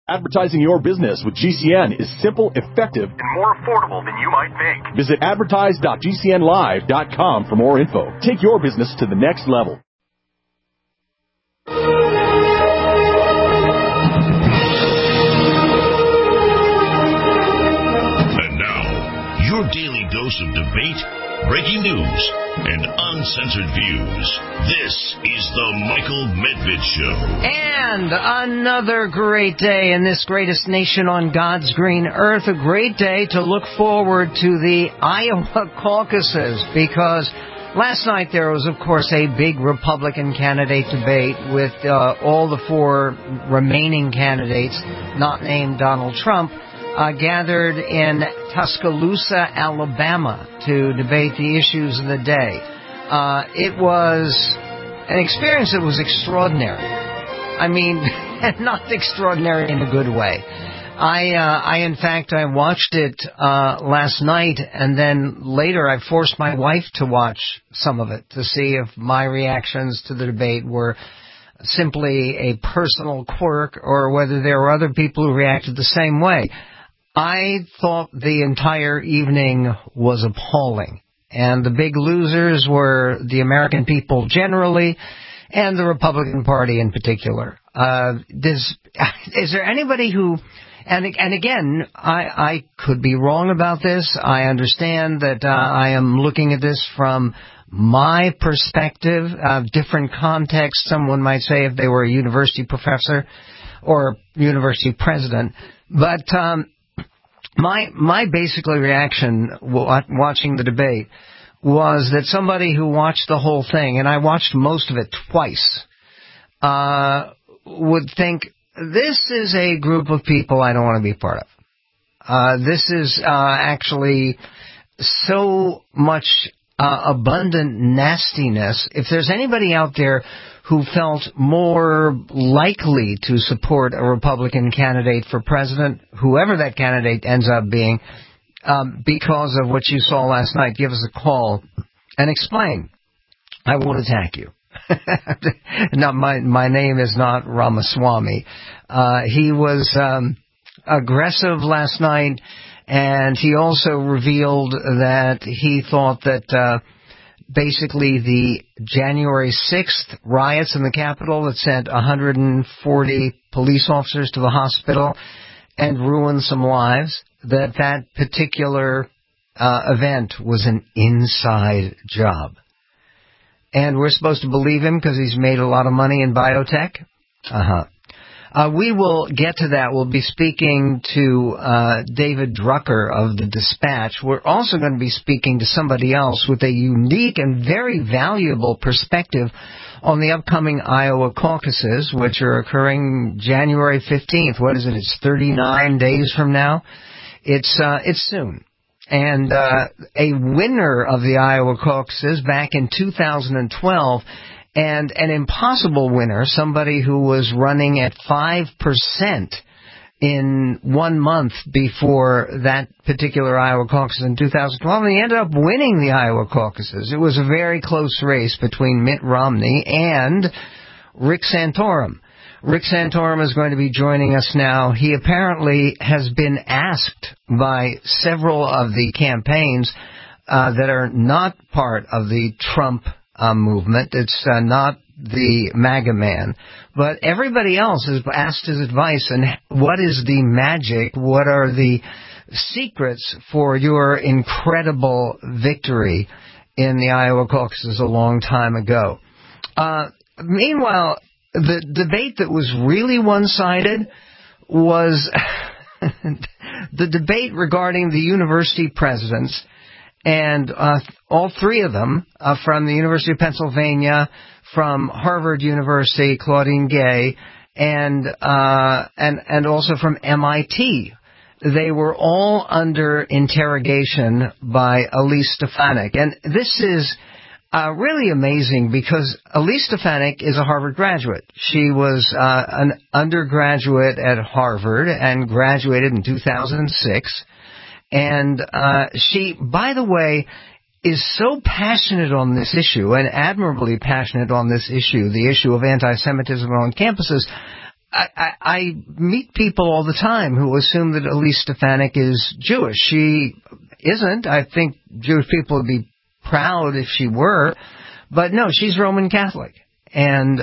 Advertising your business with GCN is simple, effective, and more affordable than you might think. Visit advertise.gcnlive.com for more info. Take your business to the next level. And now, your daily dose of debate, breaking news, and uncensored views. This is the Michael Medved Show. And another great day in this greatest nation on God's green earth. A great day to look forward to the Iowa caucuses, because last night there was, of course, a big Republican candidate debate with all the four remaining candidates, not named Donald Trump, gathered in Tuscaloosa, Alabama, to debate the issues of the day. It was an experience that was extraordinary. I mean, not extraordinary in a good way. In fact, I watched it last night, and then later I forced my wife to watch some of it to see if my reactions to the debate were simply a personal quirk or whether there were other people who reacted the same way. I thought the entire evening was appalling, and the big losers were the American people generally and the Republican Party in particular. Is there anybody who, and again, I could be wrong about this. I understand that I am looking at this from my perspective, different context, someone might say, if they were a university professor or university president. But my basically reaction watching the debate was that somebody who watched the whole thing, and I watched most of it twice, would think, this is a group of people I don't want to be part of. This is actually so much abundant nastiness. If there's anybody out there who felt more likely to support a Republican candidate for president, whoever that candidate ends up being, because of what you saw last night, give us a call and explain. I won't attack you. No, my name is not Ramaswamy. He was aggressive last night, and he also revealed that he thought that basically the January 6th riots in the Capitol that sent 140 police officers to the hospital and ruined some lives, that particular event was an inside job. And we're supposed to believe him because he's made a lot of money in biotech? We will get to that. We'll be speaking to David Drucker of the Dispatch. We're also going to be speaking to somebody else with a unique and very valuable perspective on the upcoming Iowa caucuses, which are occurring January 15th. What is it? It's 39 days from now. It's soon. And a winner of the Iowa caucuses back in 2012, and an impossible winner, somebody who was running at 5% in 1 month before that particular Iowa caucus in 2012, and he ended up winning the Iowa caucuses. It was a very close race between Mitt Romney and Rick Santorum. Rick Santorum is going to be joining us now. He apparently has been asked by several of the campaigns that are not part of the Trump movement. It's not the MAGA man. But everybody else has asked his advice, and what is the magic? What are the secrets for your incredible victory in the Iowa caucuses a long time ago? Meanwhile, the debate that was really one-sided was the debate regarding the university presidents, and all three of them from the University of Pennsylvania, from Harvard University, Claudine Gay, and also from MIT. They were all under interrogation by Elise Stefanik, and this is really amazing because Elise Stefanik is a Harvard graduate. She was an undergraduate at Harvard and graduated in 2006. And she, by the way, is so passionate on this issue, and admirably passionate on this issue, the issue of anti-Semitism on campuses. I meet people all the time who assume that Elise Stefanik is Jewish. She isn't. I think Jewish people would be proud if she were. But no, she's Roman Catholic. And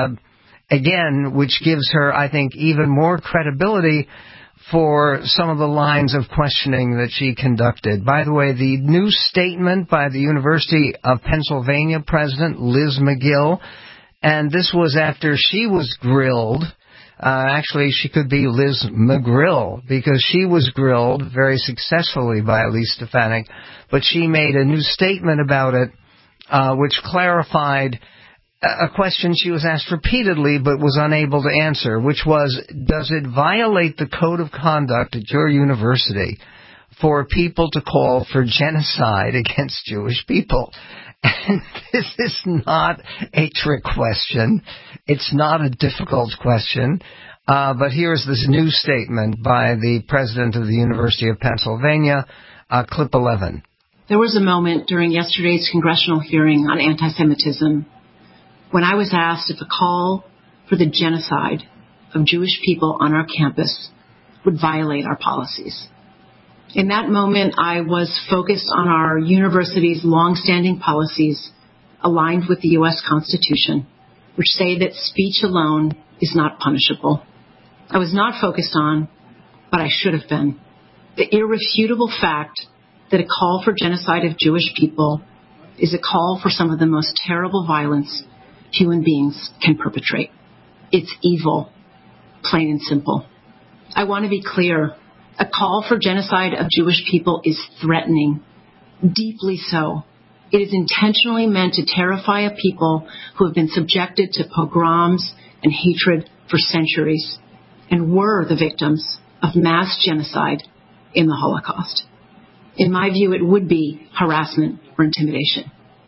again, which gives her, I think, even more credibility for some of the lines of questioning that she conducted. By the way, the new statement by the University of Pennsylvania president, Liz McGill, and this was after she was grilled. Actually, she could be Liz McGrill, because she was grilled very successfully by Elise Stefanik, but she made a new statement about it, which clarified a question she was asked repeatedly but was unable to answer, which was, does it violate the code of conduct at your university for people to call for genocide against Jewish people? And this is not a trick question. It's not a difficult question. But here's this new statement by the president of the University of Pennsylvania, clip 11. There was a moment during yesterday's congressional hearing on anti-Semitism when I was asked if a call for the genocide of Jewish people on our campus would violate our policies. In that moment, I was focused on our university's longstanding policies aligned with the U.S. Constitution, which say that speech alone is not punishable. I was not focused on, but I should have been, the irrefutable fact that a call for genocide of Jewish people is a call for some of the most terrible violence human beings can perpetrate. It's evil, plain and simple. I want to be clear. A call for genocide of Jewish people is threatening, deeply so. It is intentionally meant to terrify a people who have been subjected to pogroms and hatred for centuries and were the victims of mass genocide in the Holocaust. In my view, it would be harassment or intimidation.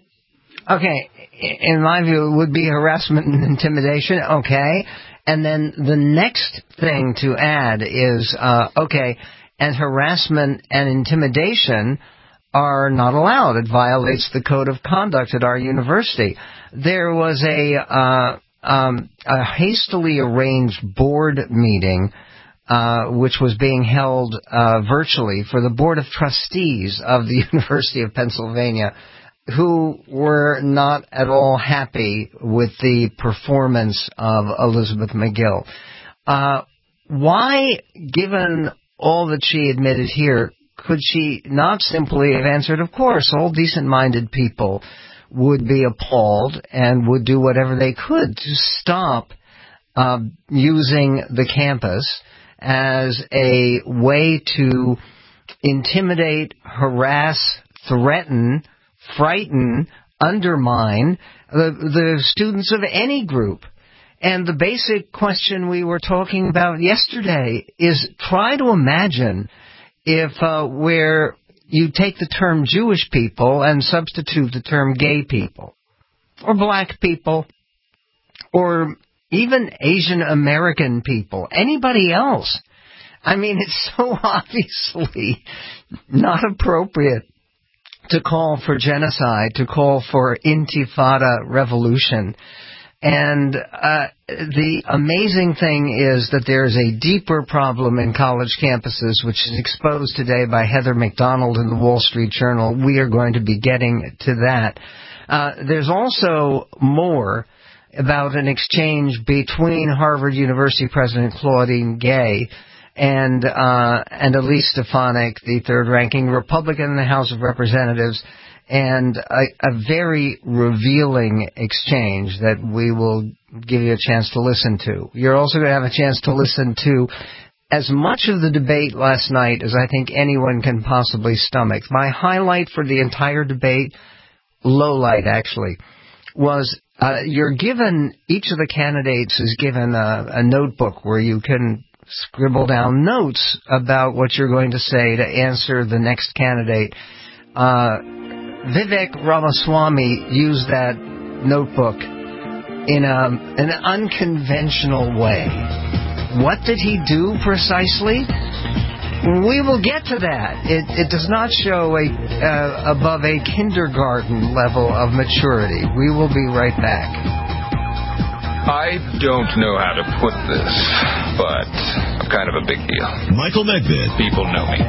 Okay, in my view, it would be harassment and intimidation, okay. And then the next thing to add is, and harassment and intimidation are not allowed. It violates the code of conduct at our university. There was a hastily arranged board meeting which was being held virtually for the Board of Trustees of the University of Pennsylvania, who were not at all happy with the performance of Elizabeth McGill. Why, given all that she admitted here, could she not simply have answered, of course, all decent-minded people would be appalled and would do whatever they could to stop using the campus as a way to intimidate, harass, threaten, frighten, undermine the students of any group. And the basic question we were talking about yesterday is try to imagine if where you take the term Jewish people and substitute the term gay people or black people or even Asian American people, anybody else. I mean, it's so obviously not appropriate to call for genocide, to call for intifada revolution. And the amazing thing is that there's a deeper problem in college campuses, which is exposed today by Heather McDonald in the Wall Street Journal. We are going to be getting to that. There's also more about an exchange between Harvard University President Claudine Gay and Elise Stefanik, the third-ranking Republican in the House of Representatives, and a very revealing exchange that we will give you a chance to listen to. You're also going to have a chance to listen to as much of the debate last night as I think anyone can possibly stomach. My highlight for the entire debate, low light actually, was you're given, each of the candidates is given a notebook where you can scribble down notes about what you're going to say to answer the next candidate. Vivek Ramaswamy used that notebook in an unconventional way. What did he do precisely? We will get to that. It does not show above a kindergarten level of maturity. We will be right back. I don't know how to put this, but I'm kind of a big deal. Michael Medved. People know me.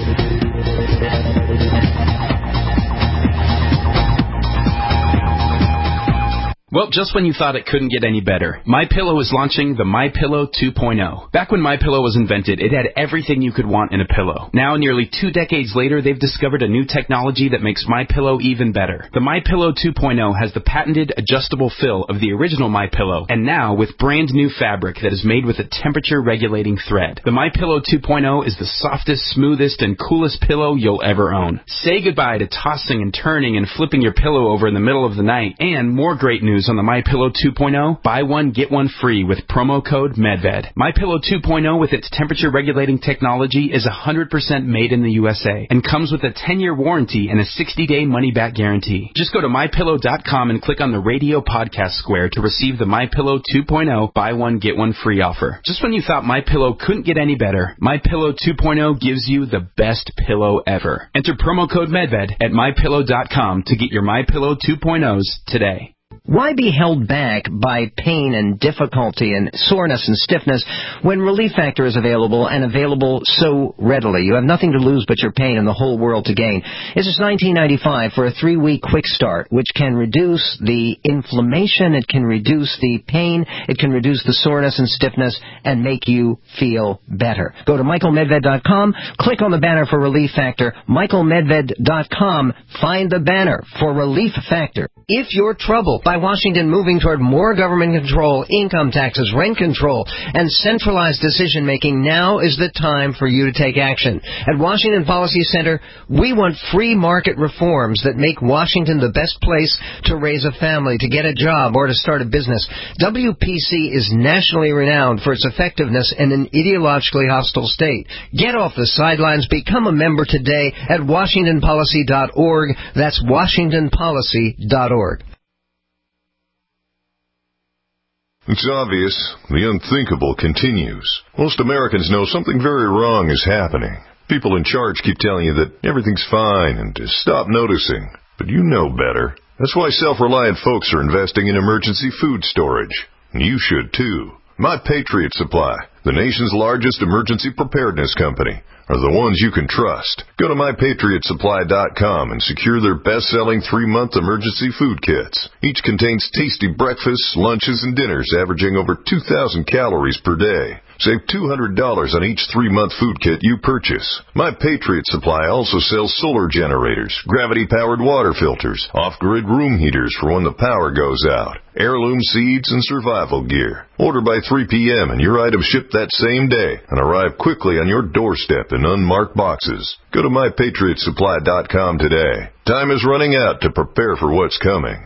Well, just when you thought it couldn't get any better, MyPillow is launching the MyPillow 2.0. Back when MyPillow was invented, it had everything you could want in a pillow. Now, nearly 2 decades later, they've discovered a new technology that makes MyPillow even better. The MyPillow 2.0 has the patented adjustable fill of the original MyPillow, and now with brand new fabric that is made with a temperature-regulating thread. The MyPillow 2.0 is the softest, smoothest, and coolest pillow you'll ever own. Say goodbye to tossing and turning and flipping your pillow over in the middle of the night, and more great news on the MyPillow 2.0, buy one, get one free with promo code MEDVED. MyPillow 2.0 with its temperature-regulating technology is 100% made in the USA and comes with a 10-year warranty and a 60-day money-back guarantee. Just go to MyPillow.com and click on the radio podcast square to receive the MyPillow 2.0 buy one, get one free offer. Just when you thought MyPillow couldn't get any better, MyPillow 2.0 gives you the best pillow ever. Enter promo code MEDVED at MyPillow.com to get your MyPillow 2.0s today. Why be held back by pain and difficulty and soreness and stiffness when Relief Factor is available and available so readily? You have nothing to lose but your pain and the whole world to gain. It's just $19.95 for a 3-week quick start, which can reduce the inflammation, it can reduce the pain, it can reduce the soreness and stiffness, and make you feel better. Go to MichaelMedved.com, click on the banner for Relief Factor, MichaelMedved.com, find the banner for Relief Factor. If you're troubled by Washington moving toward more government control, income taxes, rent control, and centralized decision-making, now is the time for you to take action. At Washington Policy Center, we want free market reforms that make Washington the best place to raise a family, to get a job, or to start a business. WPC is nationally renowned for its effectiveness in an ideologically hostile state. Get off the sidelines. Become a member today at WashingtonPolicy.org. That's WashingtonPolicy.org. It's obvious. The unthinkable continues. Most Americans know something very wrong is happening. People in charge keep telling you that everything's fine and to stop noticing. But you know better. That's why self-reliant folks are investing in emergency food storage. And you should too. My Patriot Supply, the nation's largest emergency preparedness company, are the ones you can trust. Go to MyPatriotSupply.com and secure their best-selling 3-month emergency food kits. Each contains tasty breakfasts, lunches, and dinners averaging over 2,000 calories per day. Save $200 on each 3-month food kit you purchase. My Patriot Supply also sells solar generators, gravity-powered water filters, off-grid room heaters for when the power goes out, heirloom seeds, and survival gear. Order by 3 p.m. and your items ship that same day and arrive quickly on your doorstep in unmarked boxes. Go to MyPatriotSupply.com today. Time is running out to prepare for what's coming.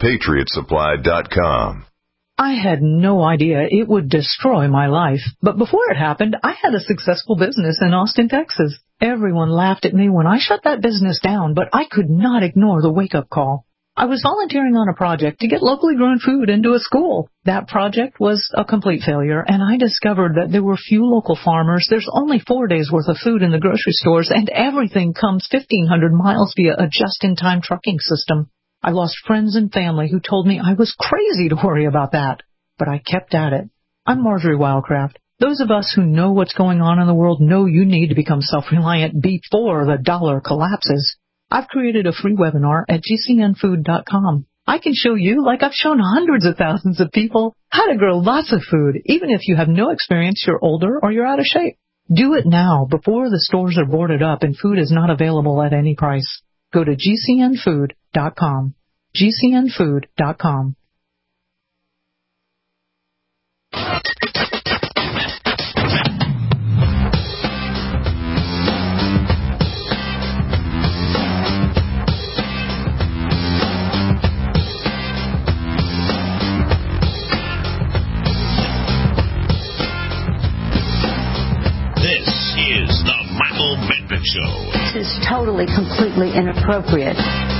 MyPatriotSupply.com. I had no idea it would destroy my life. But before it happened, I had a successful business in Austin, Texas. Everyone laughed at me when I shut that business down, but I could not ignore the wake-up call. I was volunteering on a project to get locally grown food into a school. That project was a complete failure, and I discovered that there were few local farmers. There's only 4 days' worth of food in the grocery stores, and everything comes 1,500 miles via a just-in-time trucking system. I lost friends and family who told me I was crazy to worry about that. But I kept at it. I'm Marjorie Wildcraft. Those of us who know what's going on in the world know you need to become self-reliant before the dollar collapses. I've created a free webinar at GCNfood.com. I can show you, like I've shown hundreds of thousands of people, how to grow lots of food, even if you have no experience, you're older, or you're out of shape. Do it now before the stores are boarded up and food is not available at any price. Go to GCNfood.com. GCNfood.com. This is the Michael Medved Show. This is totally, completely inappropriate.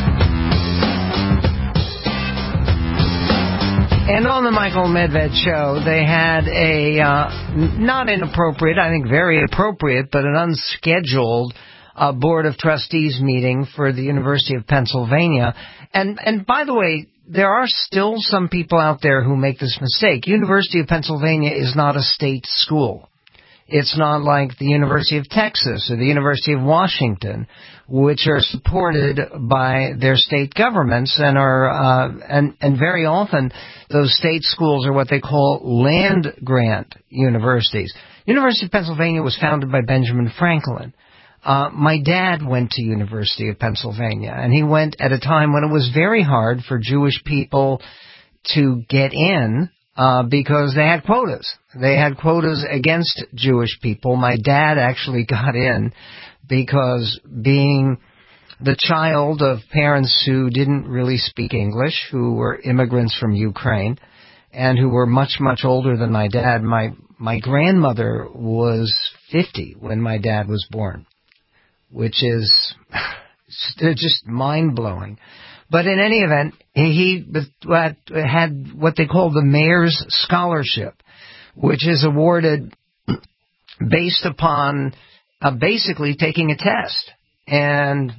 And on the Michael Medved Show, they had a not inappropriate, I think very appropriate, but an unscheduled Board of Trustees meeting for the University of Pennsylvania. And by the way, there are still some people out there who make this mistake. University of Pennsylvania is not a state school. It's not like the University of Texas or the University of Washington, which are supported by their state governments and are and very often those state schools are what they call land grant universities. University of Pennsylvania was founded by Benjamin Franklin. My dad went to University of Pennsylvania, and he went at a time when it was very hard for Jewish people to get in because they had quotas. They had quotas against Jewish people. My dad actually got in because being the child of parents who didn't really speak English, who were immigrants from Ukraine, and who were much, much older than my dad. My grandmother was 50 when my dad was born, which is just mind-blowing. But in any event, he had what they call the Mayor's Scholarship, which is awarded based upon basically taking a test. And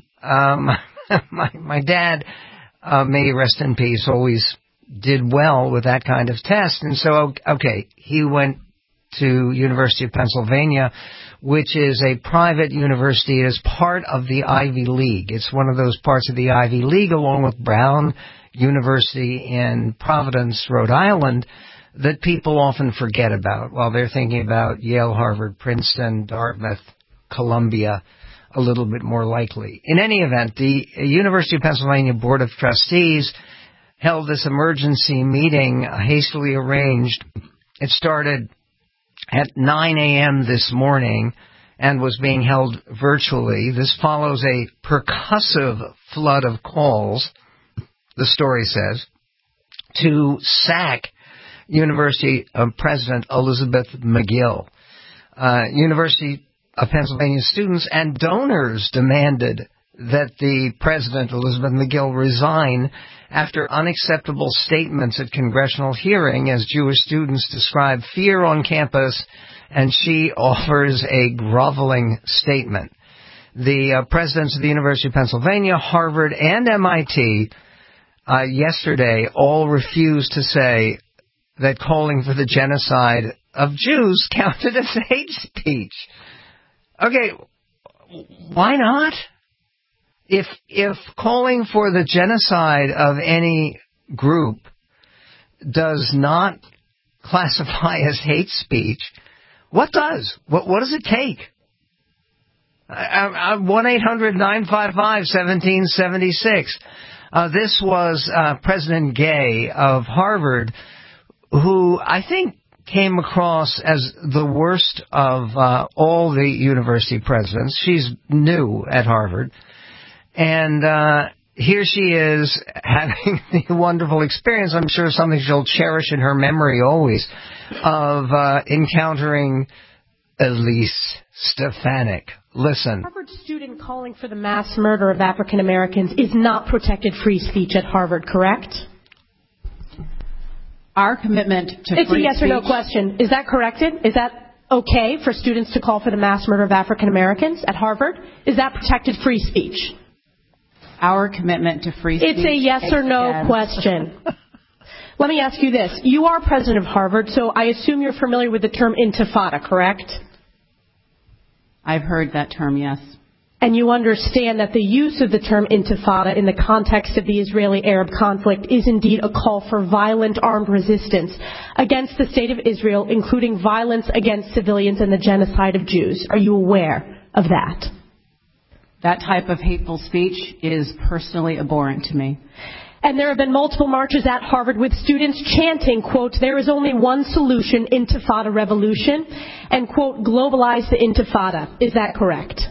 my dad, may he rest in peace, always did well with that kind of test. And so, okay, he went to University of Pennsylvania, which is a private university. It is part of the Ivy League. It's one of those parts of the Ivy League, along with Brown University in Providence, Rhode Island, that people often forget about while they're thinking about Yale, Harvard, Princeton, Dartmouth, Columbia, a little bit more likely. In any event, the University of Pennsylvania Board of Trustees held this emergency meeting, hastily arranged. It started at 9 a.m. this morning and was being held virtually. This follows a percussive flood of calls, the story says, to sack University President Elizabeth Magill. University of Pennsylvania students and donors demanded that the president, Elizabeth Magill, resign after unacceptable statements at congressional hearing as Jewish students describe fear on campus, and she offers a groveling statement. The presidents of the University of Pennsylvania, Harvard, and MIT yesterday all refused to say that calling for the genocide of Jews counted as hate speech. Okay, why not? If calling for the genocide of any group does not classify as hate speech, what does? What does it take? 1-800-955-1776. This was President Gay of Harvard, who I think came across as the worst of all the university presidents. She's new at Harvard. And here she is having the wonderful experience, I'm sure something she'll cherish in her memory always, of encountering Elise Stefanik. Listen. Harvard student calling for the mass murder of African Americans is not protected free speech at Harvard, correct? Our commitment to free speech... It's a yes or no question. Is that corrected? Is that okay for students to call for the mass murder of African Americans at Harvard? Is that protected free speech? Our commitment to free speech... It's a yes or no question. Let me ask you this. You are president of Harvard, so I assume you're familiar with the term intifada, correct? I've heard that term, yes. And you understand that the use of the term intifada in the context of the Israeli-Arab conflict is indeed a call for violent armed resistance against the state of Israel, including violence against civilians and the genocide of Jews. Are you aware of that? That type of hateful speech is personally abhorrent to me. And there have been multiple marches at Harvard with students chanting, quote, there is only one solution, intifada revolution, and, quote, globalize the intifada. Is that correct?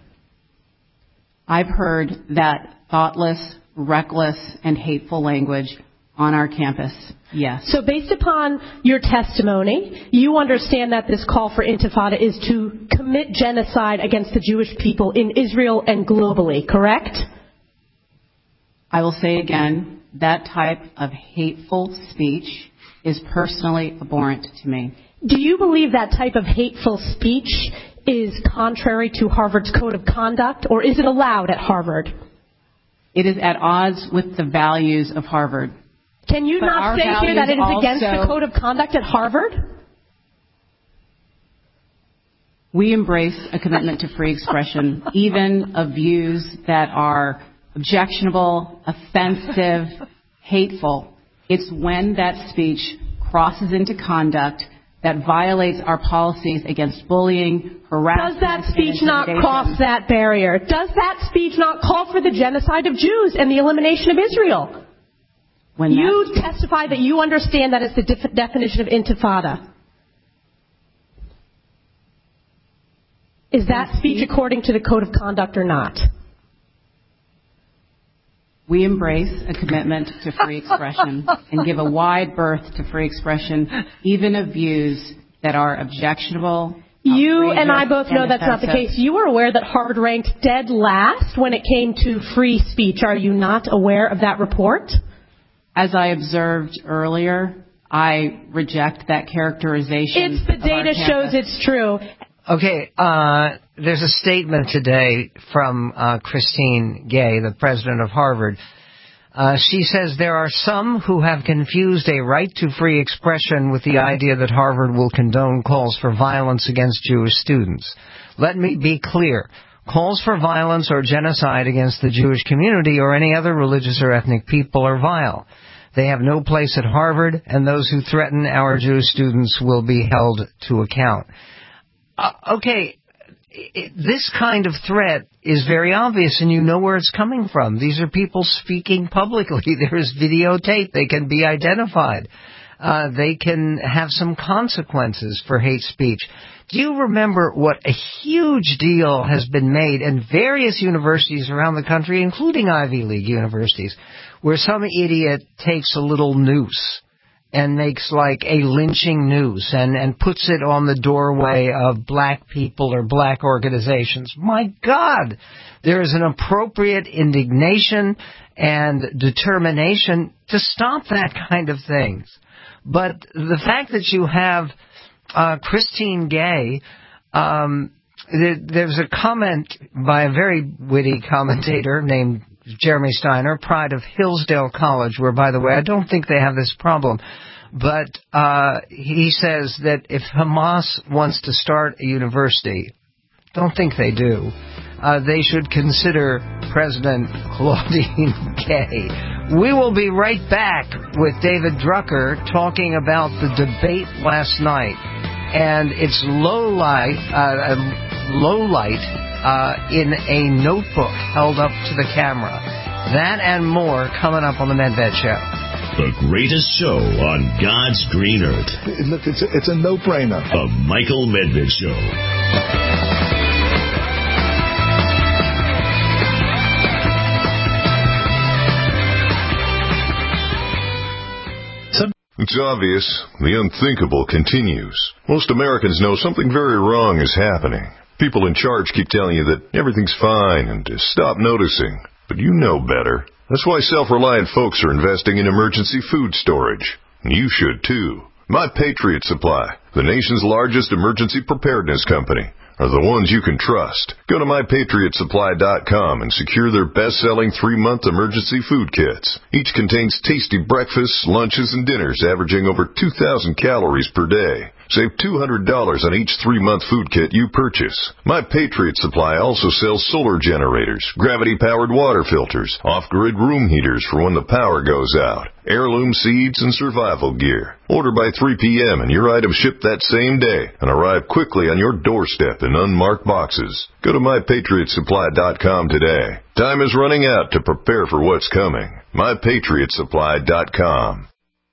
I've heard that thoughtless, reckless, and hateful language on our campus, yes. So based upon your testimony, you understand that this call for intifada is to commit genocide against the Jewish people in Israel and globally, correct? I will say again, that type of hateful speech is personally abhorrent to me. Do you believe that type of hateful speech is contrary to Harvard's code of conduct, or is it allowed at Harvard? It is at odds with the values of Harvard. Can you not say here that it is against the code of conduct at Harvard? We embrace a commitment to free expression, even of views that are objectionable, offensive, hateful. It's when that speech crosses into conduct that violates our policies against bullying, harassment. Does that speech not cross that barrier? Does that speech not call for the genocide of Jews and the elimination of Israel? When you testify that you understand that it's the definition of intifada. Is that speech according to the code of conduct or not? We embrace a commitment to free expression and give a wide berth to free expression, even of views that are objectionable. You and I both know that's not the case. You are aware that Harvard ranked dead last when it came to free speech. Are you not aware of that report? As I observed earlier, I reject that characterization. It's the data shows it's true. Okay, there's a statement today from Christine Gay, the president of Harvard. She says there are some who have confused a right to free expression with the idea that Harvard will condone calls for violence against Jewish students. Let me be clear. Calls for violence or genocide against the Jewish community or any other religious or ethnic people are vile. They have no place at Harvard, and those who threaten our Jewish students will be held to account. This kind of threat is very obvious, and you know where it's coming from. These are people speaking publicly. There is videotape. They can be identified. They can have some consequences for hate speech. Do you remember what a huge deal has been made in various universities around the country, including Ivy League universities, where some idiot takes a little noose and makes like a lynching noose and puts it on the doorway of black people or black organizations? My God, there is an appropriate indignation and determination to stop that kind of things. But the fact that you have Christine Gay, there's a comment by a very witty commentator named Jeremy Steiner, pride of Hillsdale College, where, by the way, I don't think they have this problem. But he says that if Hamas wants to start a university, don't think they do, they should consider President Claudine Gay. We will be right back with David Drucker talking about the debate last night and its low light in a notebook held up to the camera. That and more coming up on the Medved Show. The greatest show on God's green earth. Look, it's a no-brainer. The Michael Medved Show. It's obvious. The unthinkable continues. Most Americans know something very wrong is happening. People in charge keep telling you that everything's fine and to stop noticing. But you know better. That's why self-reliant folks are investing in emergency food storage. And you should too. My Patriot Supply, the nation's largest emergency preparedness company, are the ones you can trust. Go to MyPatriotSupply.com and secure their best-selling 3-month emergency food kits. Each contains tasty breakfasts, lunches, and dinners averaging over 2,000 calories per day. Save $200 on each 3-month food kit you purchase. My Patriot Supply also sells solar generators, gravity-powered water filters, off-grid room heaters for when the power goes out, heirloom seeds, and survival gear. Order by 3 p.m. and your items ship that same day and arrive quickly on your doorstep in unmarked boxes. Go to MyPatriotSupply.com today. Time is running out to prepare for what's coming. MyPatriotSupply.com.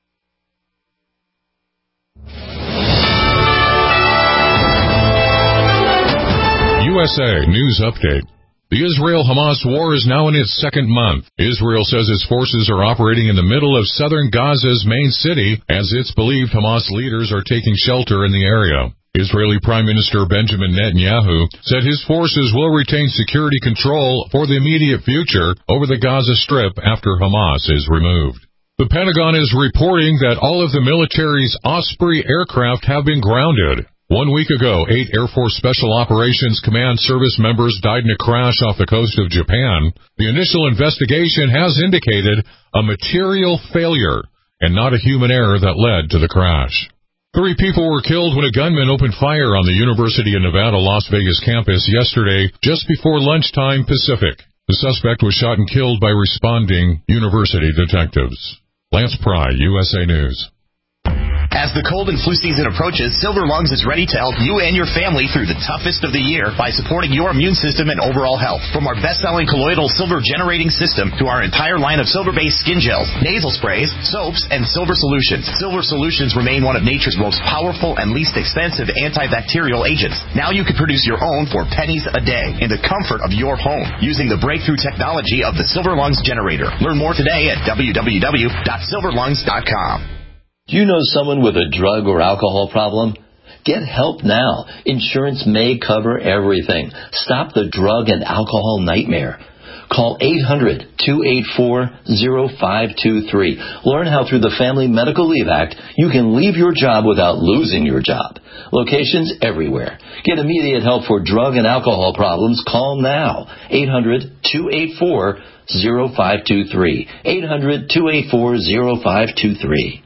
USA News Update. The Israel-Hamas war is now in its second month. Israel says its forces are operating in the middle of southern Gaza's main city, as it's believed Hamas leaders are taking shelter in the area. Israeli Prime Minister Benjamin Netanyahu said his forces will retain security control for the immediate future over the Gaza Strip after Hamas is removed. The Pentagon is reporting that all of the military's Osprey aircraft have been grounded. 1 week ago, 8 Air Force Special Operations Command service members died in a crash off the coast of Japan. The initial investigation has indicated a material failure and not a human error that led to the crash. 3 people were killed when a gunman opened fire on the University of Nevada, Las Vegas campus yesterday just before lunchtime Pacific. The suspect was shot and killed by responding university detectives. Lance Pry, USA News. As the cold and flu season approaches, Silver Lungs is ready to help you and your family through the toughest of the year by supporting your immune system and overall health. From our best-selling colloidal silver generating system to our entire line of silver-based skin gels, nasal sprays, soaps, and silver solutions. Silver solutions remain one of nature's most powerful and least expensive antibacterial agents. Now you can produce your own for pennies a day in the comfort of your home using the breakthrough technology of the Silver Lungs generator. Learn more today at www.silverlungs.com. Do you know someone with a drug or alcohol problem? Get help now. Insurance may cover everything. Stop the drug and alcohol nightmare. Call 800-284-0523. Learn how through the Family Medical Leave Act you can leave your job without losing your job. Locations everywhere. Get immediate help for drug and alcohol problems. Call now. 800-284-0523. 800-284-0523.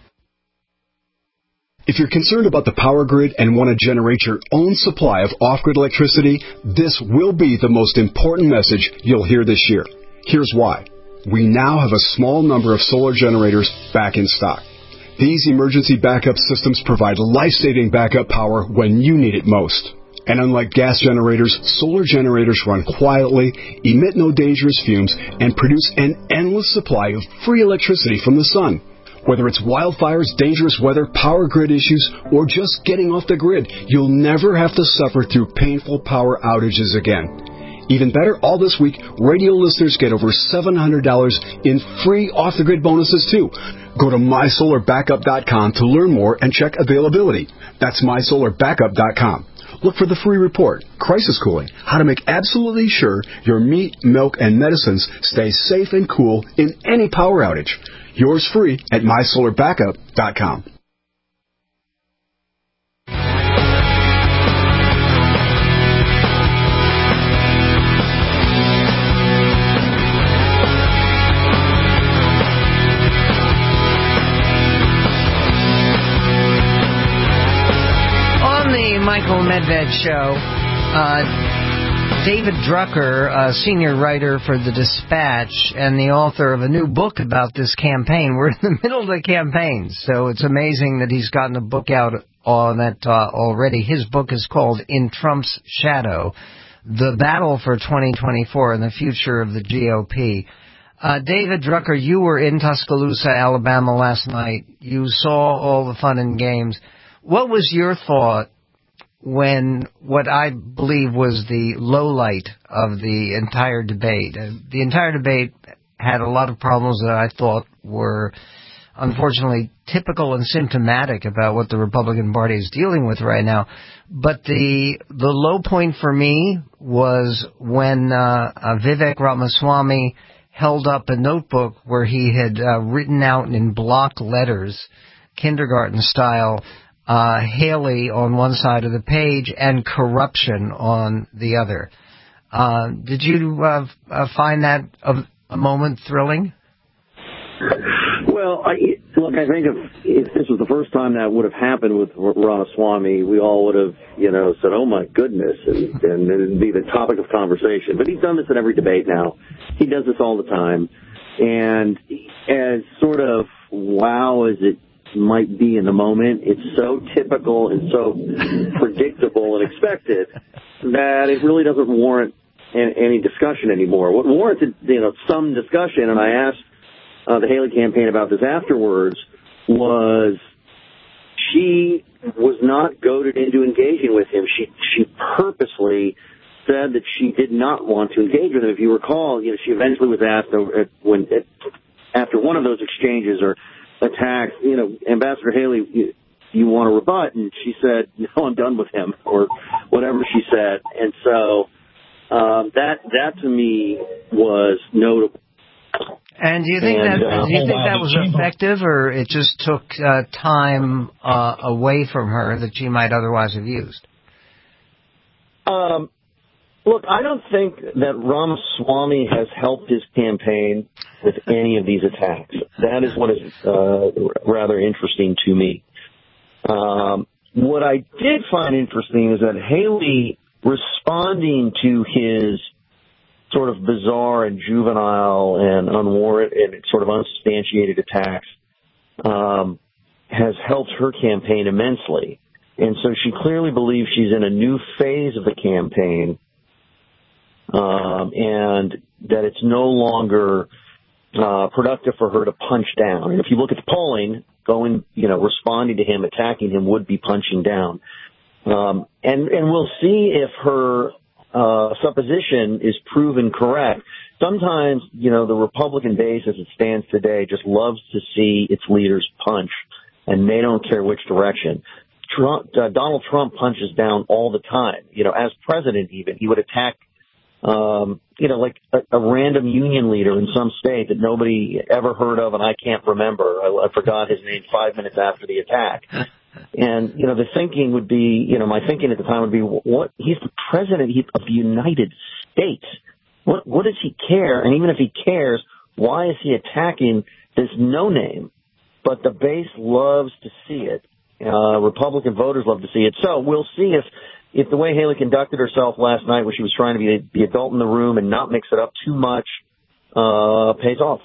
If you're concerned about the power grid and want to generate your own supply of off-grid electricity, this will be the most important message you'll hear this year. Here's why. We now have a small number of solar generators back in stock. These emergency backup systems provide life-saving backup power when you need it most. And unlike gas generators, solar generators run quietly, emit no dangerous fumes, and produce an endless supply of free electricity from the sun. Whether it's wildfires, dangerous weather, power grid issues, or just getting off the grid, you'll never have to suffer through painful power outages again. Even better, all this week, radio listeners get over $700 in free off-the-grid bonuses, too. Go to mysolarbackup.com to learn more and check availability. That's mysolarbackup.com. Look for the free report, Crisis Cooling, how to make absolutely sure your meat, milk, and medicines stay safe and cool in any power outage. Yours free at mysolarbackup.com. On the Michael Medved Show, David Drucker, a senior writer for The Dispatch and the author of a new book about this campaign. We're in the middle of the campaign, so it's amazing that he's gotten a book out on that already. His book is called In Trump's Shadow, The Battle for 2024 and the Future of the GOP. David Drucker, you were in Tuscaloosa, Alabama last night. You saw all the fun and games. What was your thought when what I believe was the low light of the entire debate? The entire debate had a lot of problems that I thought were unfortunately typical and symptomatic about what the Republican Party is dealing with right now. But the low point for me was when Vivek Ramaswamy held up a notebook where he had written out in block letters, kindergarten style, Haley on one side of the page and corruption on the other. Did you find that a moment thrilling? Well, I think if this was the first time that would have happened with Ramaswamy, we all would have, said, oh, my goodness, and it would be the topic of conversation. But he's done this in every debate now. He does this all the time. And as sort of wow as it might be in the moment, it's so typical and so predictable and expected that it really doesn't warrant any discussion anymore. What warranted, some discussion, and I asked the Haley campaign about this afterwards, was she was not goaded into engaging with him. She purposely said that she did not want to engage with him. If you recall, she eventually was asked after one of those exchanges or attacks, Ambassador Haley, you want to rebut? And she said, no, I'm done with him, or whatever she said. And so that to me was notable. And do you think that was effective, or it just took time away from her that she might otherwise have used? Well, Look, I don't think that Ramaswamy has helped his campaign with any of these attacks. That is what is rather interesting to me. What I did find interesting is that Haley responding to his sort of bizarre and juvenile and unwarranted and sort of unsubstantiated attacks has helped her campaign immensely. And so she clearly believes she's in a new phase of the campaign, and that it's no longer productive for her to punch down. And if you look at the polling, responding to him, attacking him would be punching down. And we'll see if her supposition is proven correct. Sometimes, the Republican base as it stands today just loves to see its leaders punch, and they don't care which direction. Donald Trump punches down all the time. As president even, he would attack, like a random union leader in some state that nobody ever heard of and I can't remember. I forgot his name 5 minutes after the attack. And, the thinking would be, my thinking at the time would be, what? He's the president of the United States. What does he care? And even if he cares, why is he attacking this no-name? But the base loves to see it. Republican voters love to see it. So we'll see if the way Haley conducted herself last night, where she was trying to be the adult in the room and not mix it up too much, pays off.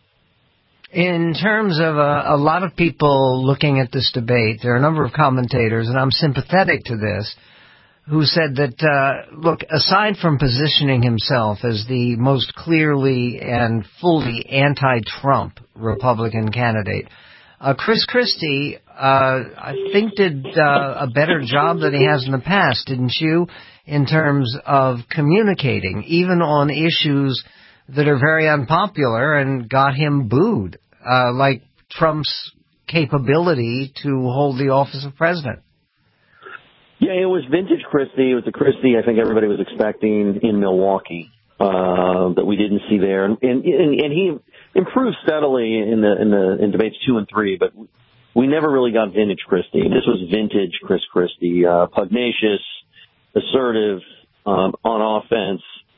In terms of a lot of people looking at this debate, there are a number of commentators, and I'm sympathetic to this, who said that, look, aside from positioning himself as the most clearly and fully anti-Trump Republican candidate, Chris Christie, I think, did a better job than he has in the past, didn't you, in terms of communicating, even on issues that are very unpopular and got him booed, like Trump's capability to hold the office of president. Yeah, it was vintage Christie. It was the Christie I think everybody was expecting in Milwaukee that we didn't see there, and he improved steadily in debates 2 and 3, but we never really got vintage Christie. This was vintage Chris Christie, pugnacious, assertive, on offense.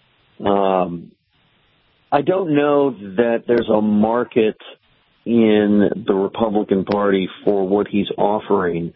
I don't know that there's a market in the Republican Party for what he's offering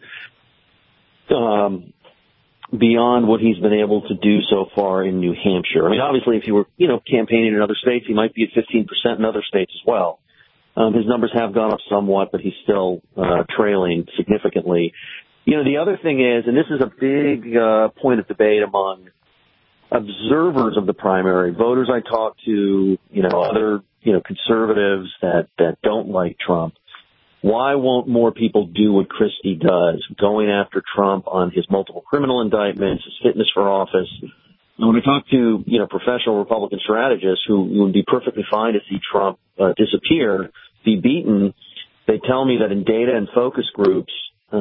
beyond what he's been able to do so far in New Hampshire. I mean, obviously, if he were, campaigning in other states, he might be at 15% in other states as well. His numbers have gone up somewhat, but he's still trailing significantly. The other thing is, and this is a big point of debate among observers of the primary, voters I talk to, other, conservatives that don't like Trump. Why won't more people do what Christie does, going after Trump on his multiple criminal indictments, his fitness for office? And when I talk to, professional Republican strategists who would be perfectly fine to see Trump disappear, be beaten, they tell me that in data and focus groups,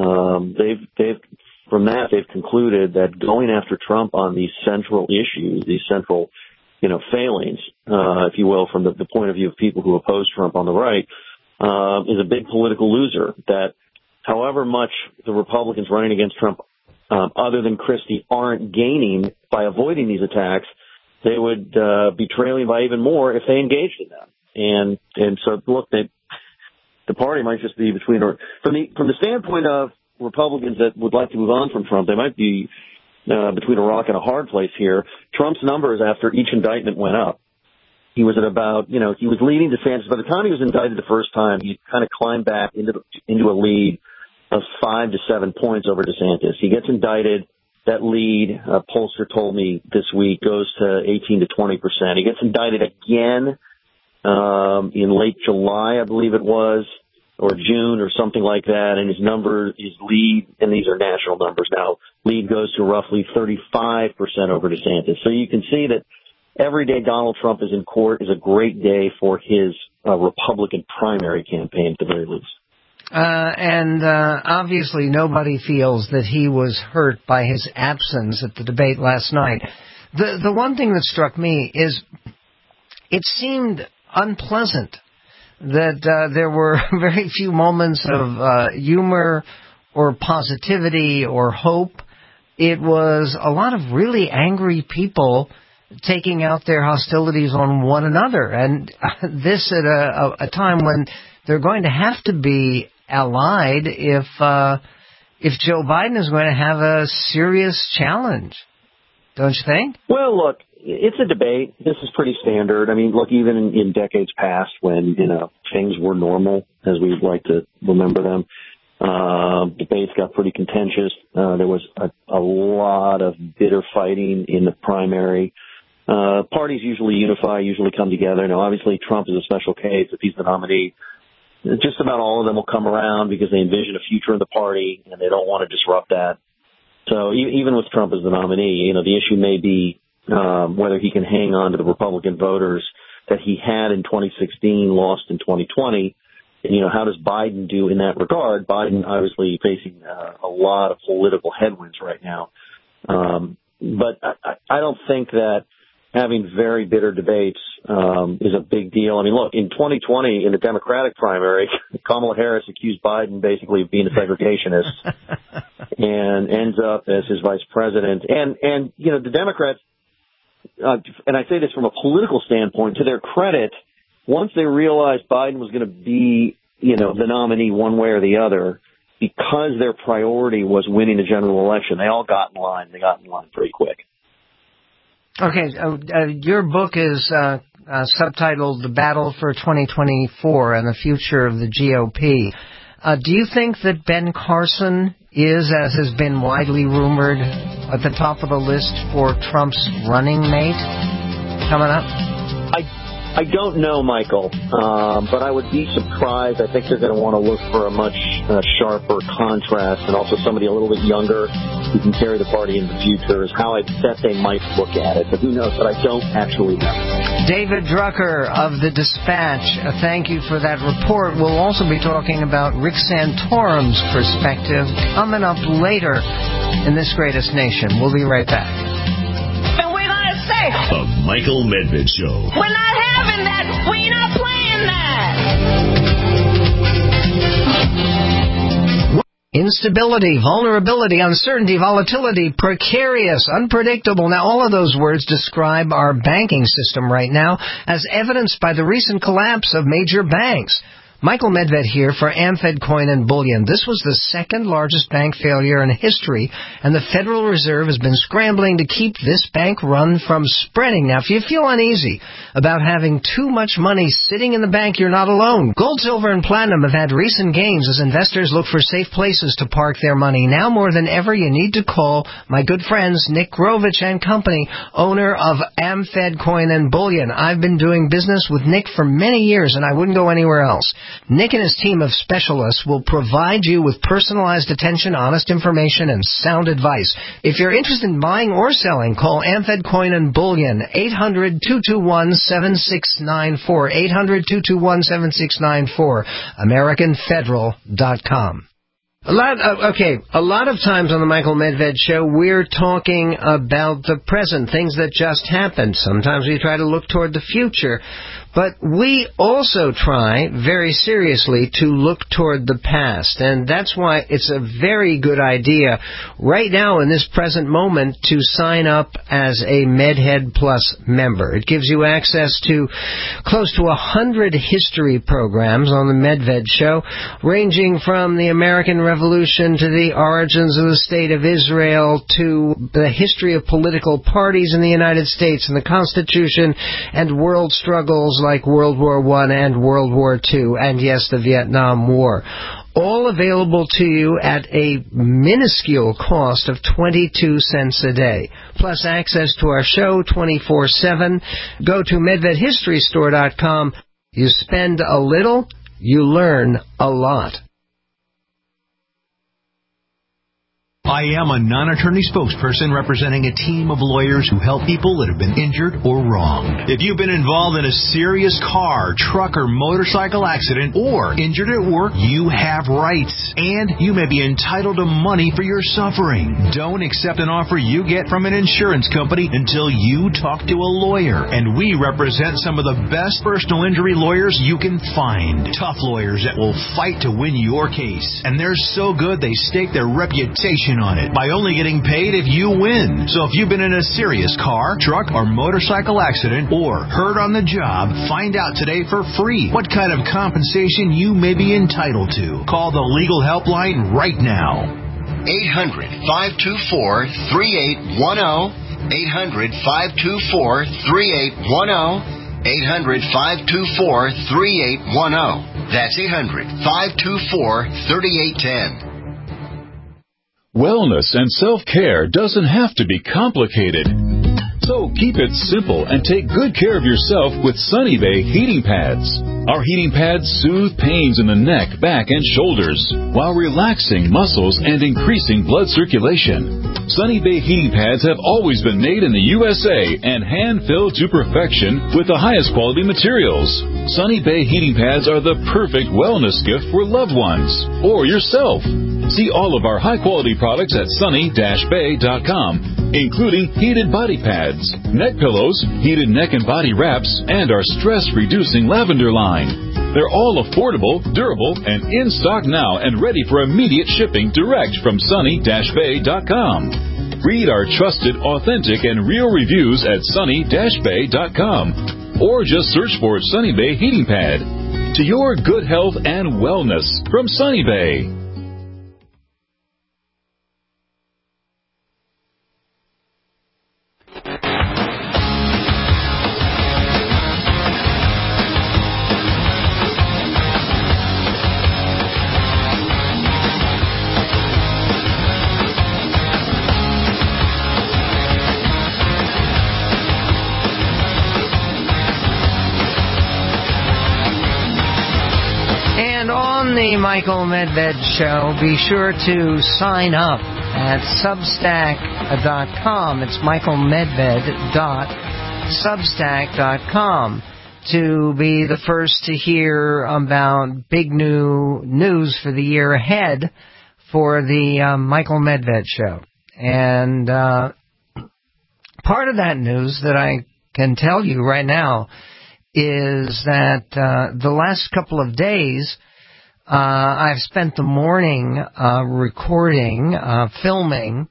they've concluded that going after Trump on these central issues, these central, failings, if you will, from the point of view of people who oppose Trump on the right, is a big political loser. That however much the Republicans running against Trump, other than Christie, aren't gaining by avoiding these attacks, they would be trailing by even more if they engaged in them. And so, look, the party might just be between, or from the standpoint of Republicans that would like to move on from Trump, they might be between a rock and a hard place here. Trump's numbers after each indictment went up. He was at about, he was leading DeSantis. By the time he was indicted the first time, he kind of climbed back into a lead of 5 to 7 points over DeSantis. He gets indicted. That lead, pollster told me this week, goes to 18 to 20%. He gets indicted again in late July, I believe it was, or June or something like that, and his lead, and these are national numbers now, lead goes to roughly 35% over DeSantis. So you can see that every day Donald Trump is in court is a great day for his Republican primary campaign, at the very least. And obviously nobody feels that he was hurt by his absence at the debate last night. The one thing that struck me is it seemed unpleasant that there were very few moments of humor or positivity or hope it was a lot of really angry people taking out their hostilities on one another. And this at a time when they're going to have to be allied if Joe Biden is going to have a serious challenge. Don't you think? Well, look, it's a debate. This is pretty standard. I mean, look, even in decades past when, things were normal, as we like to remember them, debates got pretty contentious. There was a lot of bitter fighting in the primary. Parties usually unify, usually come together. Now, obviously, Trump is a special case. If he's the nominee, just about all of them will come around because they envision a future in the party and they don't want to disrupt that. So even with Trump as the nominee, the issue may be whether he can hang on to the Republican voters that he had in 2016, lost in 2020. And, how does Biden do in that regard? Biden obviously facing a lot of political headwinds right now. But I don't think that having very bitter debates is a big deal. I mean, look, in 2020, in the Democratic primary, Kamala Harris accused Biden basically of being a segregationist and ends up as his vice president. And the Democrats, and I say this from a political standpoint, to their credit, once they realized Biden was going to be, the nominee one way or the other, because their priority was winning the general election, they all got in line. They got in line pretty quick. Okay, your book is subtitled The Battle for 2024 and the Future of the GOP. Do you think that Ben Carson is, as has been widely rumored, at the top of the list for Trump's running mate coming up? I don't know, Michael, but I would be surprised. I think they're going to want to look for a much sharper contrast and also somebody a little bit younger who can carry the party in the future is how I bet they might look at it. But who knows? But I don't actually know. David Drucker of The Dispatch, thank you for that report. We'll also be talking about Rick Santorum's perspective coming up later in This Greatest Nation. We'll be right back. And we're going to say, The Michael Medved Show. We're not having that. We're not playing that. Instability, vulnerability, uncertainty, volatility, precarious, unpredictable. Now, all of those words describe our banking system right now, as evidenced by the recent collapse of major banks. Michael Medved here for AmFed Coin and Bullion. This was the second largest bank failure in history, and the Federal Reserve has been scrambling to keep this bank run from spreading. Now, if you feel uneasy about having too much money sitting in the bank, you're not alone. Gold, silver, and platinum have had recent gains as investors look for safe places to park their money. Now more than ever, you need to call my good friends Nick Grovich and Company, owner of AmFed Coin and Bullion. I've been doing business with Nick for many years, and I wouldn't go anywhere else. Nick and his team of specialists will provide you with personalized attention, honest information, and sound advice. If you're interested in buying or selling, call AmFed Coin and Bullion, 800-221-7694, 800-221-7694, AmericanFederal.com. A lot of times on the Michael Medved Show, we're talking about the present, things that just happened. Sometimes we try to look toward the future. But we also try, very seriously, to look toward the past. And that's why it's a very good idea right now in this present moment to sign up as a MedHead Plus member. It gives you access to close to 100 history programs on the Medved Show, ranging from the American Revolution to the origins of the State of Israel to the history of political parties in the United States and the Constitution and world struggles like World War I and World War II, and yes, the Vietnam War. All available to you at a minuscule cost of 22 cents a day. Plus access to our show 24/7. Go to MedvedHistoryStore.com. You spend a little, you learn a lot. I am a non-attorney spokesperson representing a team of lawyers who help people that have been injured or wronged. If you've been involved in a serious car, truck, or motorcycle accident or injured at work, you have rights, and you may be entitled to money for your suffering. Don't accept an offer you get from an insurance company until you talk to a lawyer, and we represent some of the best personal injury lawyers you can find. Tough lawyers that will fight to win your case, and they're so good they stake their reputation compensation on it by only getting paid if you win. So if you've been in a serious car, truck, or motorcycle accident or hurt on the job, find out today for free what kind of compensation you may be entitled to. Call the Legal Helpline right now. 800-524-3810. 800-524-3810. 800-524-3810. That's 800-524-3810. Wellness and self-care doesn't have to be complicated. So keep it simple and take good care of yourself with Sunny Bay heating pads. Our heating pads soothe pains in the neck, back, and shoulders while relaxing muscles and increasing blood circulation. Sunny Bay heating pads have always been made in the USA and hand-filled to perfection with the highest quality materials. Sunny Bay heating pads are the perfect wellness gift for loved ones or yourself. See all of our high-quality products at sunny-bay.com, including heated body pads, neck pillows, heated neck and body wraps, and our stress-reducing lavender line. They're all affordable, durable, and in stock now and ready for immediate shipping direct from sunny-bay.com. Read our trusted, authentic, and real reviews at sunny-bay.com or just search for Sunny Bay Heating Pad. To your good health and wellness from Sunny Bay. The Michael Medved Show. Be sure to sign up at Substack.com. It's michaelmedved.substack.com to be the first to hear about big new news for the year ahead for the Michael Medved Show. And part of that news that I can tell you right now is that the last couple of days I've spent the morning recording, filming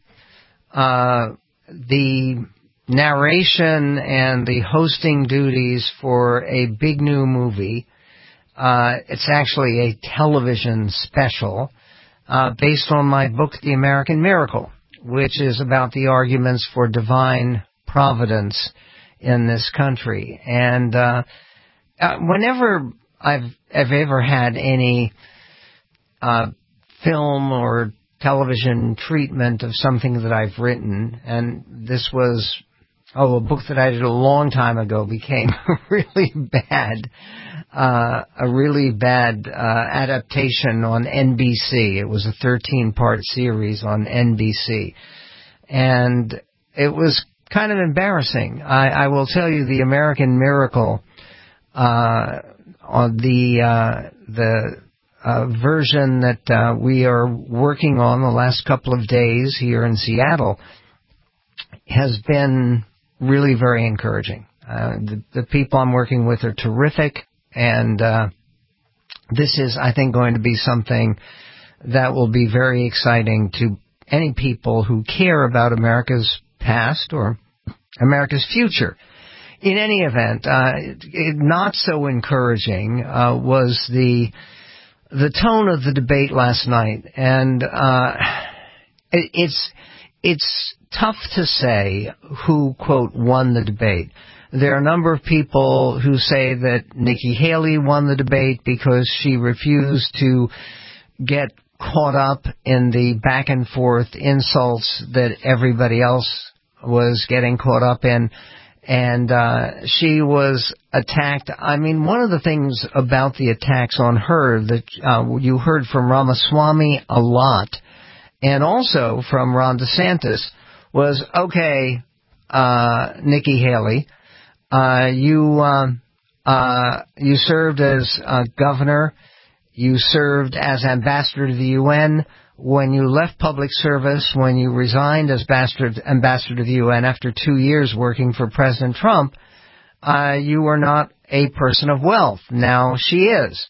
the narration and the hosting duties for a big new movie. It's actually a television special based on my book, The American Miracle, which is about the arguments for divine providence in this country. And whenever I've ever had any film or television treatment of something that I've written, and this was, a book that I did a long time ago became really bad, a really bad adaptation on NBC. It was a 13-part series on NBC, and it was kind of embarrassing. I will tell you, The American Miracle, on the version that we are working on the last couple of days here in Seattle has been really very encouraging. The people I'm working with are terrific, and this is, I think, going to be something that will be very exciting to any people who care about America's past or America's future. In any event, not so encouraging was the tone of the debate last night, and it's tough to say who, quote, won the debate. There are a number of people who say that Nikki Haley won the debate because she refused to get caught up in the back and forth insults that everybody else was getting caught up in. And she was attacked. I mean, one of the things about the attacks on her that you heard from Ramaswamy a lot, and also from Ron DeSantis, was, okay, Nikki Haley, you served as governor, you served as ambassador to the UN. When you left public service, when you resigned as ambassador to the UN after 2 years working for President Trump, you were not a person of wealth. Now she is.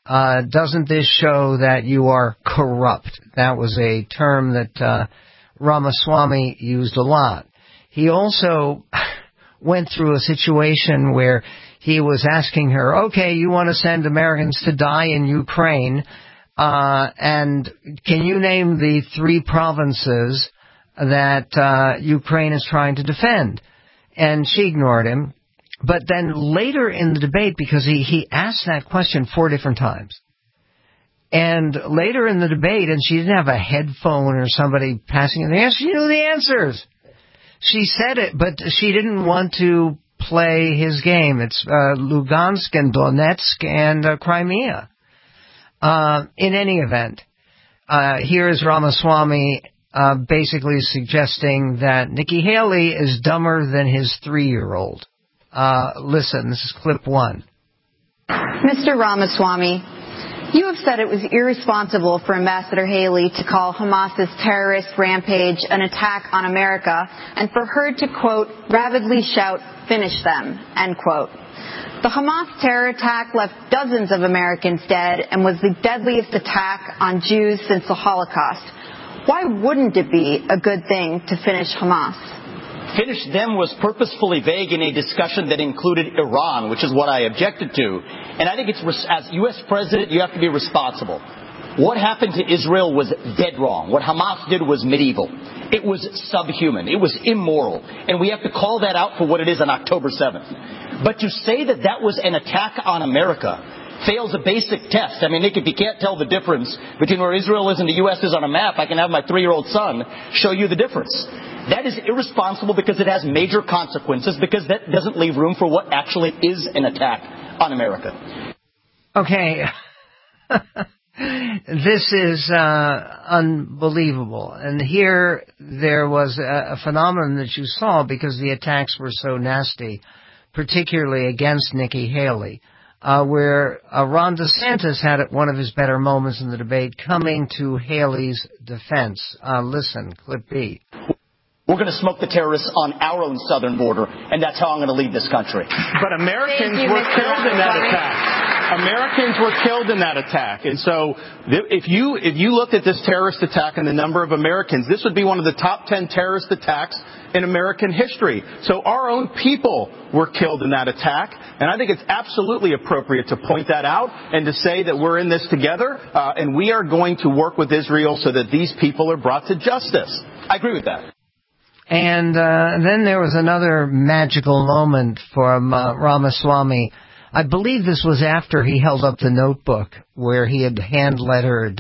Doesn't this show that you are corrupt? That was a term that Ramaswamy used a lot. He also went through a situation where he was asking her, okay, you want to send Americans to die in Ukraine, and can you name the 3 provinces that Ukraine is trying to defend? And she ignored him. But then later in the debate, because he asked that question 4 different times, and later in the debate, and she didn't have a headphone or somebody passing the answer, she knew the answers. She said it, but she didn't want to play his game. It's Lugansk and Donetsk and Crimea. In any event, here is Ramaswamy basically suggesting that Nikki Haley is dumber than his 3-year-old. Listen, this is clip 1. Mr. Ramaswamy, you have said it was irresponsible for Ambassador Haley to call Hamas's terrorist rampage an attack on America and for her to, quote, rabidly shout, finish them, end quote. The Hamas terror attack left dozens of Americans dead and was the deadliest attack on Jews since the Holocaust. Why wouldn't it be a good thing to finish Hamas? Finish them was purposefully vague in a discussion that included Iran, which is what I objected to. And I think it's, as U.S. president, you have to be responsible. What happened to Israel was dead wrong. What Hamas did was medieval. It was subhuman. It was immoral. And we have to call that out for what it is on October 7th. But to say that that was an attack on America fails a basic test. I mean, Nick, if you can't tell the difference between where Israel is and the U.S. is on a map, I can have my 3-year-old son show you the difference. That is irresponsible because it has major consequences, because that doesn't leave room for what actually is an attack on America. Okay. This is unbelievable. And here there was a phenomenon that you saw because the attacks were so nasty, particularly against Nikki Haley, where Ron DeSantis had one of his better moments in the debate coming to Haley's defense. Listen, clip B. We're going to smoke the terrorists on our own southern border, and that's how I'm going to lead this country. But Americans were killed in that attack. Americans were killed in that attack. And so if you looked at this terrorist attack and the number of Americans, this would be one of the top 10 terrorist attacks in American history. So our own people were killed in that attack. And I think it's absolutely appropriate to point that out and to say that we're in this together, and we are going to work with Israel so that these people are brought to justice. I agree with that. And then there was another magical moment for Ramaswamy. I believe this was after he held up the notebook where he had hand-lettered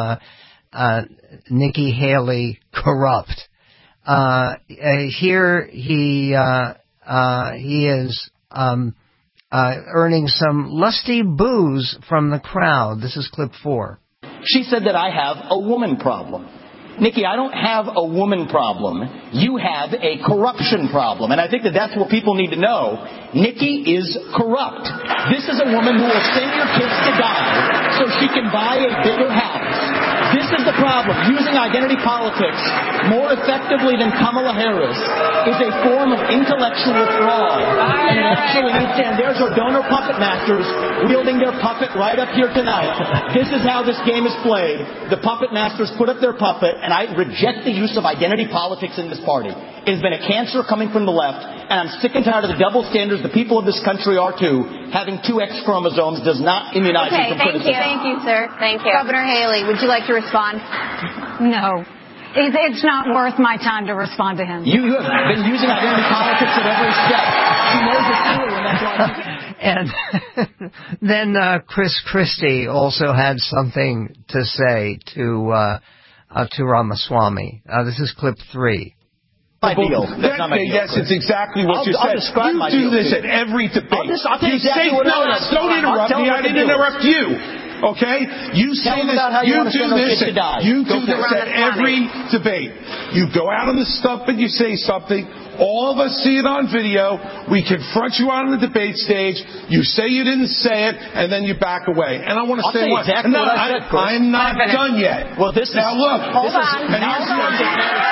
Nikki Haley corrupt. Here he is earning some lusty boos from the crowd. This is clip 4. She said that I have a woman problem. Nikki, I don't have a woman problem. You have a corruption problem. And I think that that's what people need to know. Nikki is corrupt. This is a woman who will send your kids to die so she can buy a bigger house. This is the problem. Using identity politics more effectively than Kamala Harris is a form of intellectual fraud. And it actually needs to end. There's our donor puppet masters wielding their puppet right up here tonight. This is how this game is played. The puppet masters put up their puppet, and I reject the use of identity politics in this party. It has been a cancer coming from the left, and I'm sick and tired of the double standards the people of this country are too. Having 2 X chromosomes does not immunize you from criticism. Thank you, sir. Thank you. Governor Haley, would you like to respond? No. It's not worth my time to respond to him. You have been using identity politics at every step. She knows it's true, and that's why. And then Chris Christie also had something to say to Ramaswamy. This is clip 3. My deal. That's not my deal. Yes, it's exactly what you said. You do this at every debate. I'll tell you exactly what it is. Don't interrupt me. I didn't interrupt you. Okay? You say this. You do this. You do this at every debate. You go out on the stump and you say something. All of us see it on video. We confront you out on the debate stage. You say you didn't say it, and then you back away. And I want to say what? Exactly what I said, Chris. I'm not done yet. Well, this is... Now, look. Hold on.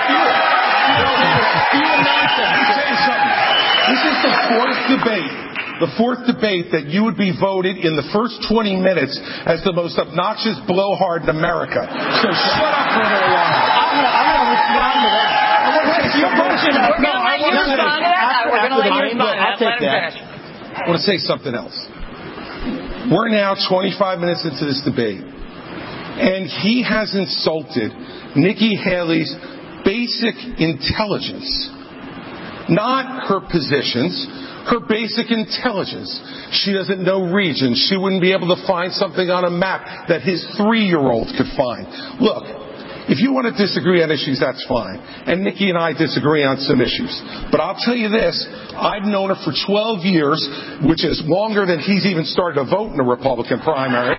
This is the 4th debate the fourth debate that you would be voted in the first 20 minutes as the most obnoxious blowhard in America. So shut up for a little while. I'm going to respond to that. Your motion. We're going to let you respond to that. We're going to let you respond to that. I'll take that. I want to say something else. We're now 25 minutes into this debate, and he has insulted Nikki Haley's basic intelligence. Not her positions, her basic intelligence. She doesn't know regions. She wouldn't be able to find something on a map that his 3-year-old could find. Look, if you want to disagree on issues, that's fine. And Nikki and I disagree on some issues. But I'll tell you this, I've known her for 12 years, which is longer than he's even started to vote in a Republican primary.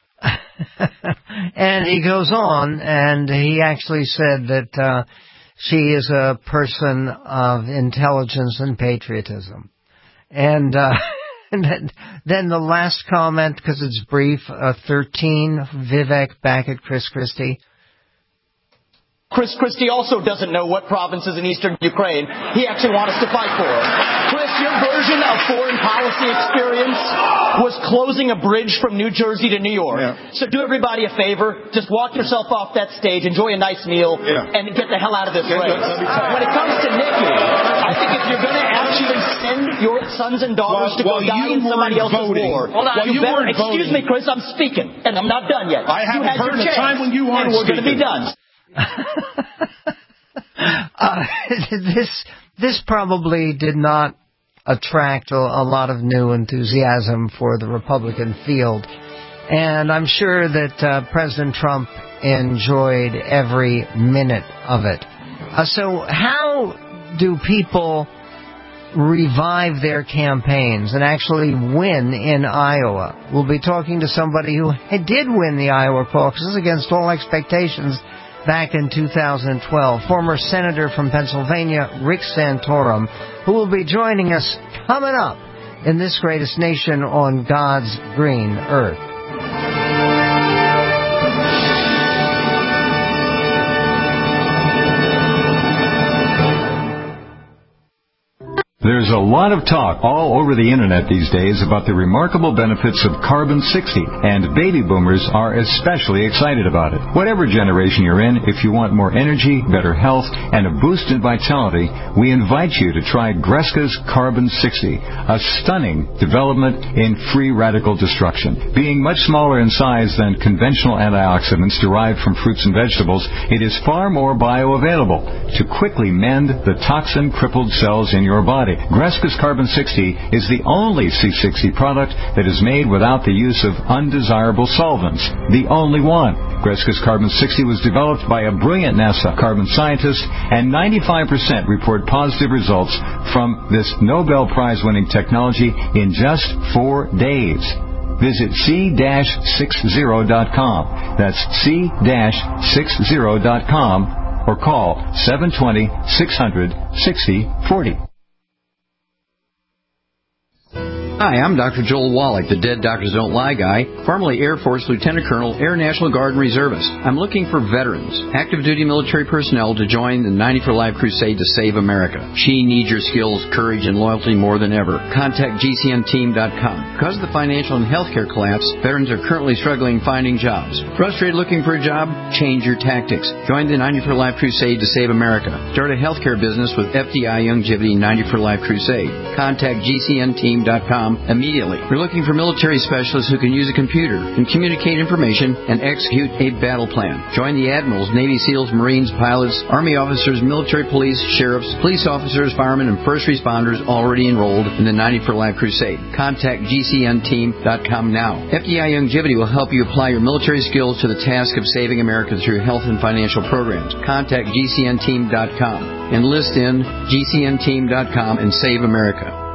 And he goes on, and he actually said that she is a person of intelligence and patriotism. And then the last comment, because it's brief, 13, Vivek back at Chris Christie. Chris Christie also doesn't know what provinces in eastern Ukraine he actually wants us to fight for. Chris, your version of foreign policy experience was closing a bridge from New Jersey to New York. Yeah. So do everybody a favor. Just walk yourself off that stage, enjoy a nice meal, and get the hell out of this race. When it comes to Nikki, I think if you're going to actually send your sons and daughters to go die in somebody else's war, excuse me, Chris, I'm speaking, and I'm not done yet. I haven't heard the time when you aren't speaking. And we're going to be done. This probably did not attract a lot of new enthusiasm for the Republican field, and I'm sure that President Trump enjoyed every minute of it. So how do people revive their campaigns and actually win in Iowa? We'll be talking to somebody who did win the Iowa caucuses against all expectations back in 2012, former Senator from Pennsylvania, Rick Santorum, who will be joining us coming up in This Greatest Nation on God's Green Earth. There's a lot of talk all over the internet these days about the remarkable benefits of Carbon-60, and baby boomers are especially excited about it. Whatever generation you're in, if you want more energy, better health, and a boost in vitality, we invite you to try Greska's Carbon-60, a stunning development in free radical destruction. Being much smaller in size than conventional antioxidants derived from fruits and vegetables, it is far more bioavailable to quickly mend the toxin-crippled cells in your body. Greska's Carbon-60 is the only C60 product that is made without the use of undesirable solvents. The only one. Greska's Carbon-60 was developed by a brilliant NASA carbon scientist, and 95% report positive results from this Nobel Prize-winning technology in just 4 days. Visit c-60.com. That's c-60.com or call 720-600-6040. Hi, I'm Dr. Joel Wallach, the Dead Doctors Don't Lie guy, formerly Air Force Lieutenant Colonel, Air National Guard and Reservist. I'm looking for veterans, active duty military personnel to join the 90 for Life crusade to save America. She needs your skills, courage, and loyalty more than ever. Contact GCNteam.com. Because of the financial and healthcare collapse, veterans are currently struggling finding jobs. Frustrated looking for a job? Change your tactics. Join the 90 for Life crusade to save America. Start a healthcare business with FDI Youngevity 90 for Life crusade. Contact GCNteam.com immediately. We're looking for military specialists who can use a computer and communicate information and execute a battle plan. Join the admirals, Navy SEALs, Marines, pilots, Army officers, military police, sheriffs, police officers, firemen, and first responders already enrolled in the 90 for Life crusade. Contact GCNteam.com now. FDI Youngevity will help you apply your military skills to the task of saving America through health and financial programs. Contact GCNteam.com. Enlist in GCNteam.com and save America.